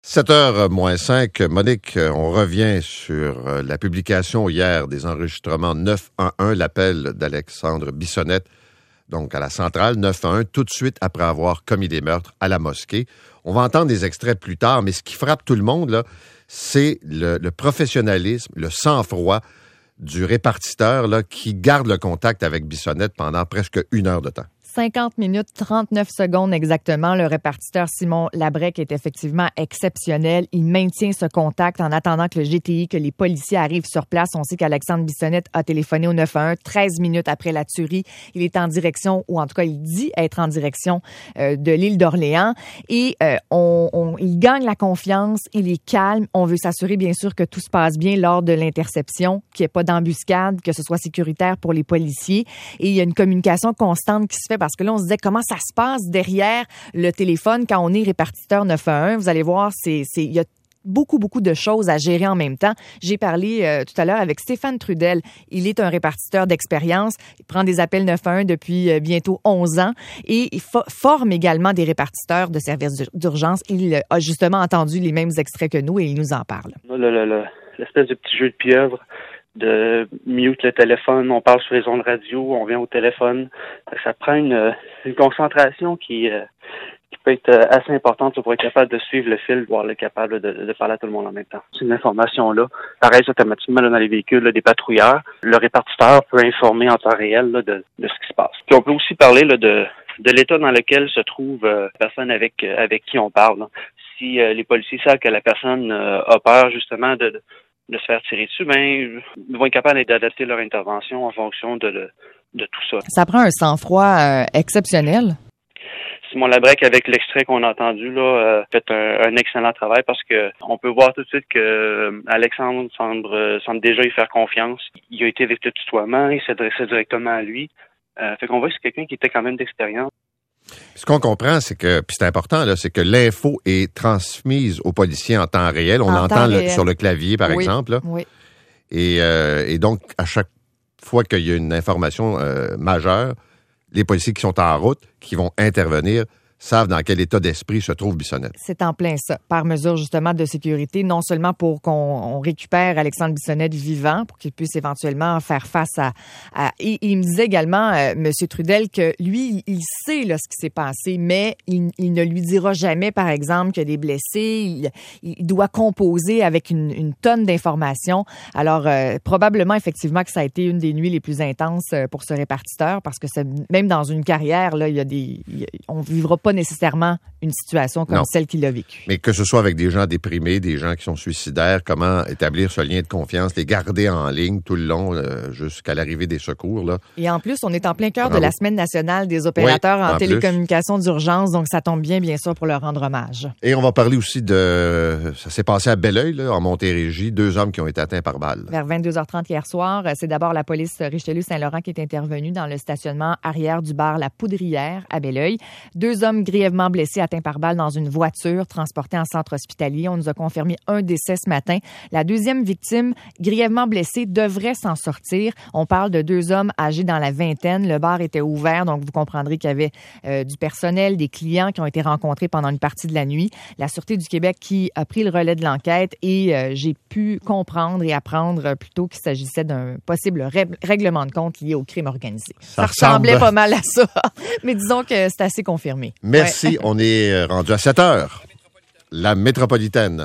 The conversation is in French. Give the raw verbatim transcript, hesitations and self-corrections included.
sept heures moins cinq, Monique, on revient sur la publication hier des enregistrements neuf un un, l'appel d'Alexandre Bissonnette, donc à la centrale, neuf un un, tout de suite après avoir commis des meurtres à la mosquée. On va entendre des extraits plus tard, mais ce qui frappe tout le monde, là, c'est le, le professionnalisme, le sang-froid du répartiteur là, qui garde le contact avec Bissonnette pendant presque une heure de temps. cinquante minutes, trente-neuf secondes exactement. Le répartiteur Simon Labrec est effectivement exceptionnel. Il maintient ce contact en attendant que le G T I, que les policiers arrivent sur place. On sait qu'Alexandre Bissonnette a téléphoné au neuf un un treize minutes après la tuerie. Il est en direction, ou en tout cas, il dit être en direction euh, de l'île d'Orléans. Et euh, on, on, il gagne la confiance, il est calme. On veut s'assurer, bien sûr, que tout se passe bien lors de l'interception, qu'il n'y ait pas d'embuscade, que ce soit sécuritaire pour les policiers. Et il y a une communication constante qui se fait parce que là, on se disait comment ça se passe derrière le téléphone quand on est répartiteur neuf un un. Vous allez voir, c'est, c'est, il y a beaucoup, beaucoup de choses à gérer en même temps. J'ai parlé euh, tout à l'heure avec Stéphane Trudel. Il est un répartiteur d'expérience. Il prend des appels neuf un un depuis euh, bientôt onze ans et il fo- forme également des répartiteurs de services d'urgence. Il a justement entendu les mêmes extraits que nous et il nous en parle. Le, le, le, l'espèce de petit jeu de pieuvre de mute le téléphone, on parle sur les ondes radio, on vient au téléphone. Ça prend une, une concentration qui, euh, qui peut être assez importante pour être capable de suivre le fil, voire être capable de, de parler à tout le monde en même temps. Cette information-là apparaît automatiquement là, dans les véhicules là, des patrouilleurs. Le répartiteur peut informer en temps réel là, de, de ce qui se passe. Puis on peut aussi parler là, de, de l'état dans lequel se trouve euh, la personne avec, avec qui on parle. Là. Si euh, les policiers savent que la personne euh, a peur justement de, de de se faire tirer dessus, ben, ils vont être capables d'adapter leur intervention en fonction de, de, de tout ça. Ça prend un sang-froid euh, exceptionnel. Simon Labrec, avec l'extrait qu'on a entendu, là, euh, fait un, un excellent travail parce que on peut voir tout de suite que euh, Alexandre semble, euh, semble déjà y faire confiance. Il a été avec le tutoiement, il s'adressait directement à lui. Euh, fait qu'on voit que c'est quelqu'un qui était quand même d'expérience. Ce qu'on comprend, c'est que, puis c'est important, là, c'est que l'info est transmise aux policiers en temps réel. On en l'entend le, réel. sur le clavier, par oui, exemple. Là. Oui. Et, euh, et donc, à chaque fois qu'il y a une information euh, majeure, les policiers qui sont en route, qui vont intervenir, savent dans quel état d'esprit se trouve Bissonnette. C'est en plein ça, par mesure justement de sécurité, non seulement pour qu'on on récupère Alexandre Bissonnette vivant, pour qu'il puisse éventuellement faire face à... à et, il me disait également, euh, M. Trudel, que lui, il sait là, ce qui s'est passé, mais il, il ne lui dira jamais, par exemple, qu'il y a des blessés. Il, il doit composer avec une, une tonne d'informations. Alors, euh, probablement, effectivement, que ça a été une des nuits les plus intenses pour ce répartiteur, parce que c'est, même dans une carrière, là, il y a des... Il, on vivra pas nécessairement une situation comme non. celle qu'il a vécue. Mais que ce soit avec des gens déprimés, des gens qui sont suicidaires, comment établir ce lien de confiance, les garder en ligne tout le long euh, jusqu'à l'arrivée des secours. Là. Et en plus, on est en plein cœur Bravo. de la Semaine nationale des opérateurs oui, en, en télécommunications d'urgence, donc ça tombe bien, bien sûr, pour leur rendre hommage. Et on va parler aussi de... Ça s'est passé à Belleuil, là, en Montérégie, deux hommes qui ont été atteints par balle. Vers vingt-deux heures trente hier soir, c'est d'abord la police Richelieu-Saint-Laurent qui est intervenue dans le stationnement arrière du bar La Poudrière à Belleuil. Deux hommes grièvement blessés, atteints par balle dans une voiture, transportés en centre hospitalier. On nous a confirmé un décès ce matin. La deuxième victime, grièvement blessée, devrait s'en sortir. On parle de deux hommes âgés dans la vingtaine. Le bar était ouvert, donc vous comprendrez qu'il y avait euh, du personnel, des clients qui ont été rencontrés pendant une partie de la nuit. La Sûreté du Québec qui a pris le relais de l'enquête et euh, j'ai pu comprendre et apprendre plutôt qu'il s'agissait d'un possible ré- règlement de compte lié au crime organisé. Ça, ça ressemblait ressemble. pas mal à ça, mais disons que c'est assez confirmé. Merci, ouais. On est rendu à sept heures. La métropolitaine.